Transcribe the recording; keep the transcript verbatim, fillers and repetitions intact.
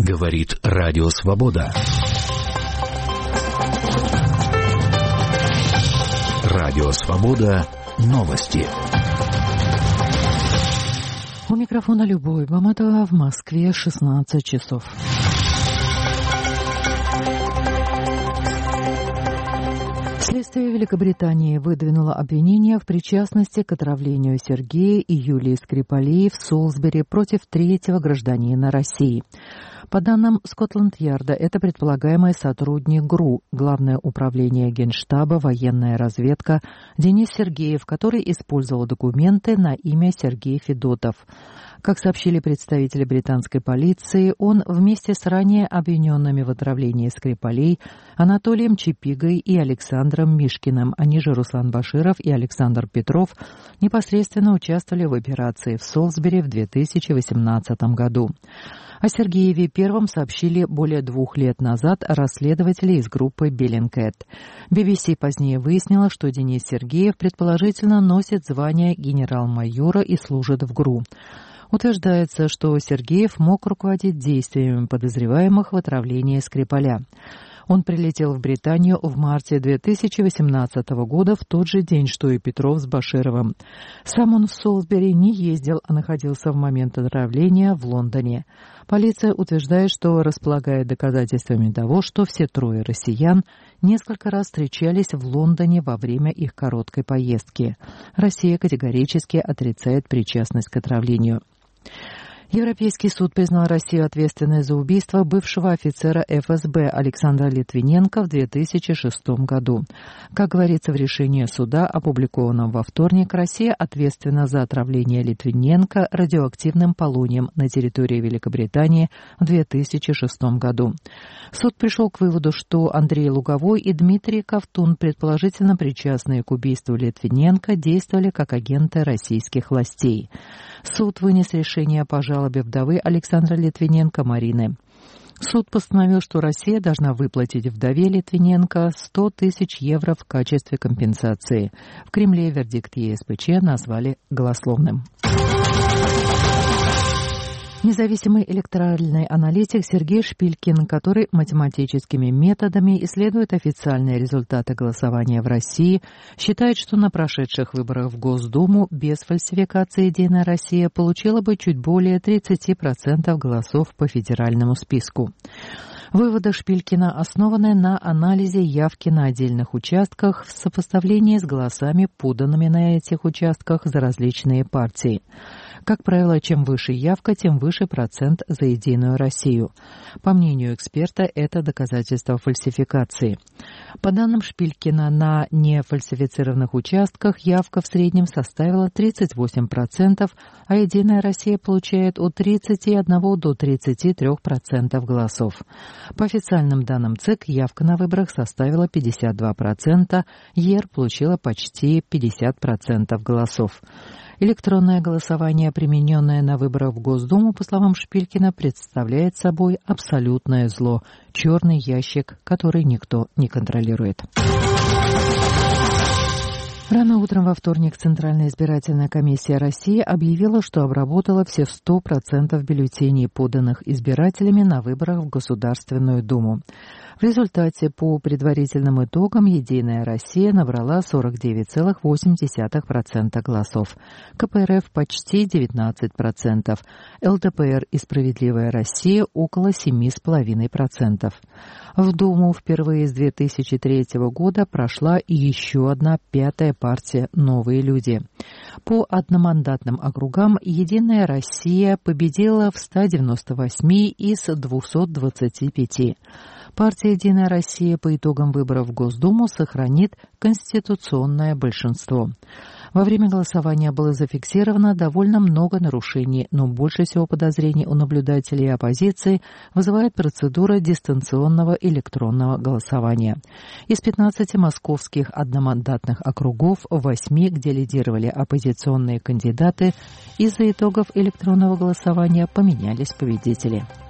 Говорит Радио Свобода. Радио Свобода. Новости. У микрофона Любовь Баматова, в Москве шестнадцать часов. Следствие Великобритании выдвинуло обвинение в причастности к отравлению Сергея и Юлии Скрипалей в Солсбери против третьего гражданина России. По данным Скотланд-Ярда, это предполагаемый сотрудник ГРУ, Главное управление Генштаба, военная разведка, Денис Сергеев, который использовал документы на имя Сергей Федотов. Как сообщили представители британской полиции, он вместе с ранее обвиненными в отравлении Скрипалей Анатолием Чипигой и Александром Мишкиным, они же Руслан Баширов и Александр Петров, непосредственно участвовали в операции в Солсбери в две тысячи восемнадцатом году. О Сергееве первом сообщили более двух лет назад расследователи из группы Bellingcat. би би си позднее выяснила, что Денис Сергеев предположительно носит звание генерал-майора и служит в ГРУ. Утверждается, что Сергеев мог руководить действиями подозреваемых в отравлении Скрипаля. Он прилетел в Британию в марте две тысячи восемнадцатого года, в тот же день, что и Петров с Башировым. Сам он в Солсбери не ездил, а находился в момент отравления в Лондоне. Полиция утверждает, что располагает доказательствами того, что все трое россиян несколько раз встречались в Лондоне во время их короткой поездки. Россия категорически отрицает причастность к отравлению. Европейский суд признал Россию ответственной за убийство бывшего офицера эф эс бэ Александра Литвиненко в две тысячи шестом году. Как говорится в решении суда, опубликованном во вторник, Россия ответственна за отравление Литвиненко радиоактивным полонием на территории Великобритании в две тысячи шестом году. Суд пришел к выводу, что Андрей Луговой и Дмитрий Ковтун, предположительно причастные к убийству Литвиненко, действовали как агенты российских властей. Суд вынес решение по жалобе вдовы Александра Литвиненко Марины. Суд постановил, что Россия должна выплатить вдове Литвиненко сто тысяч евро в качестве компенсации. В Кремле вердикт е эс пэ че назвали голословным. Независимый электоральный аналитик Сергей Шпилькин, который математическими методами исследует официальные результаты голосования в России, считает, что на прошедших выборах в Госдуму без фальсификации «Единая Россия» получила бы чуть более тридцать процентов голосов по федеральному списку. Выводы Шпилькина основаны на анализе явки на отдельных участках в сопоставлении с голосами, поданными на этих участках за различные партии. Как правило, чем выше явка, тем выше процент за «Единую Россию». По мнению эксперта, это доказательство фальсификации. По данным Шпилькина, на нефальсифицированных участках явка в среднем составила тридцать восемь процентов, а «Единая Россия» получает от тридцати одного до тридцати трёх процентов голосов. По официальным данным ЦИК, явка на выборах составила пятьдесят два процента, ЕР получила почти пятьдесят процентов голосов. Электронное голосование, примененное на выборах в Госдуму, по словам Шпилькина, представляет собой абсолютное зло, черный ящик, который никто не контролирует. Рано утром во вторник Центральная избирательная комиссия России объявила, что обработала все сто процентов бюллетеней, поданных избирателями на выборах в Государственную Думу. В результате, по предварительным итогам, «Единая Россия» набрала сорок девять целых восемь десятых процента голосов, ка пэ эр эф почти девятнадцать процентов, эл дэ пэ эр и «Справедливая Россия» около семь целых пять десятых процента. В Думу впервые с две тысячи третьего года прошла и еще одна пятая партия «Новые люди». По одномандатным округам «Единая Россия» победила в ста девяноста восьми из двухсот двадцати пяти. Партия «Единая Россия» по итогам выборов в Госдуму сохранит конституционное большинство. Во время голосования было зафиксировано довольно много нарушений, но больше всего подозрений у наблюдателей и оппозиции вызывает процедура дистанционного электронного голосования. Из пятнадцати московских одномандатных округов, в восьми, где лидировали оппозиционные кандидаты, из-за итогов электронного голосования поменялись победители.